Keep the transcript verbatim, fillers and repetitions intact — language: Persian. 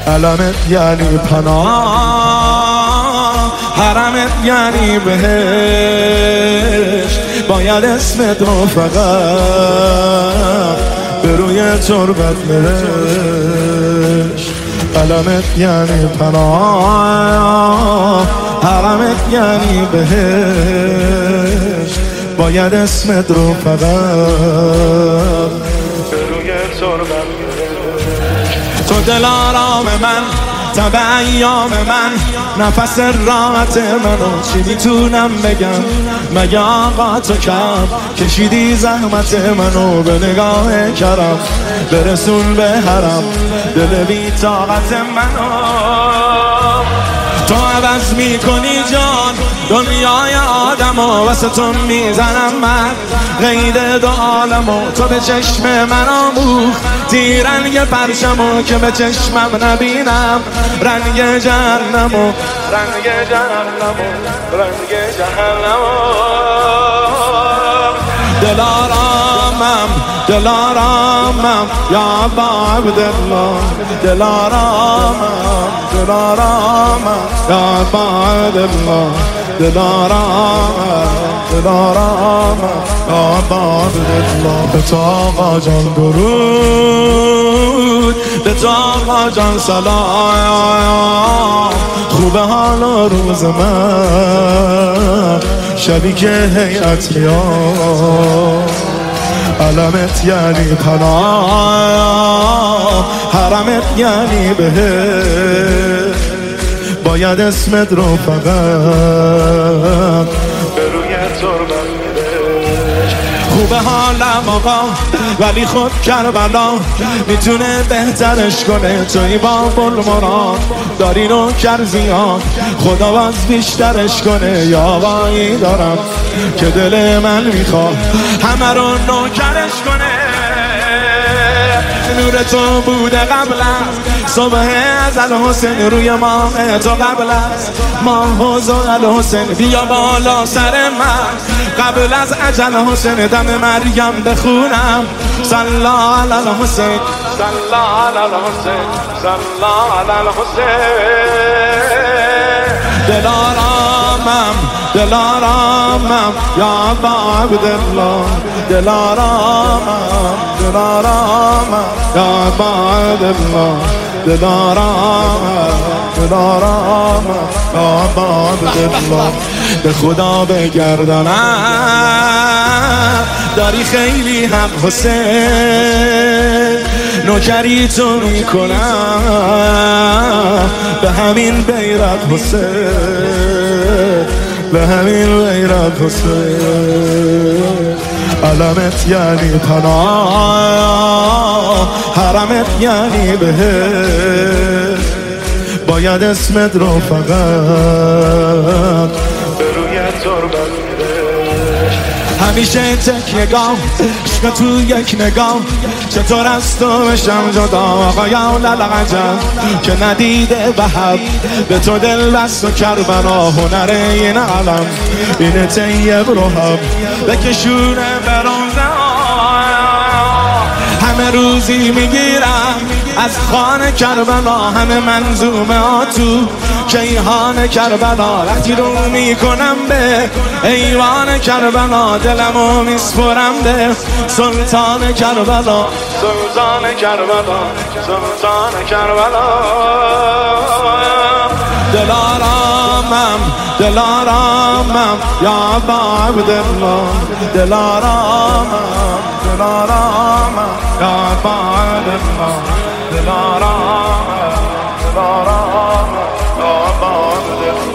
علمت یعنی پناه، حرمت یعنی بهشت، باید اسمت رو فقط به روی تربت نوشت. علمت یعنی پناه، حرمت یعنی بهشت، باید اسمت رو فقط به روی تربت نوشت. تو دل آرام من، تب ایام من، نفس راحت منو چی میتونم بگم؟ مگه آقا تو کم کشیدی زحمت منو به نگاه کرم، برسون به حرم دل بی طاقت منو. تو عوض میکنی جان دنیای آدمو، واسه تو میزنم من قید دو عالمو. تو به چشم من آموختی رنگ پرچمو که به چشمم نبینم رنگ جهنمو، رنگ جهنمو، رنگ جهنمو. دلارامم دلارامم یا ابا عبدالله، دلارامم دلارامم یا ابا عبدالله، دلارامم دلارامم یا ابا عبدالله. به تو آقا جان درود، به تو آقا جان سلام. خوبه حال و روز من شبی که هیئت میاد. علمت یعنی پناه، حرمت یعنی بهشت، باید اسمت رو فقط به روی تربت نوشت. خوبه حالم آقا ولی خود کربلا میتونه بهترش کنه. توی باب المراد داری نوکر زیاد، خدا باز بیشترش کنه. یا آقایی دارم که دل من میخواد همه رو نوکرش کنه. نور تو بوده قبل از صبح ازل حسین، روی ماه تو قبل از ماه و زل حسین. بیا بالا سر من قبل از اجل حسین، دم مریم بخونم صلی علی الحسین، صلی علی الحسین، صلی علی الحسین. دلارامم دلارامم یا ابا عبدالله، دلارامم دلارامم یا ابا عبدالله، دلارامم دلارامم یا ابا عبدالله. به خدا بگردانم داری خیلی حق حسین، نوکری تو میکنم به همین بیرت حسین، به همین غیرت حسین. علمت یعنی پناه، حرمت یعنی بهشت، باید اسمت رو فقط به روی تربت نوشت. همیشه تک نگاه عشق تو یک نگاه، چطور از تو بشم جدا آقا یا للعجب که ندیده به حب به تو دل بست و کربلا. هنر این علم این طیب رو هم بکشونه برانزه، همه روزی میگیرم از خانه کربلا، همه منظومه ها تو کیهان کربلا. وقتی رو میکنم به ایوان کربلا، دلمو میسپرم به سلطان کربلا، سلطان کربلا، سلطان کربلا. دلارامم دلارامم یا ابا عبدالله، دلارامم دلارامم یا ابا عبدالله، دلارامم دلارامم یا ابا عبدالله.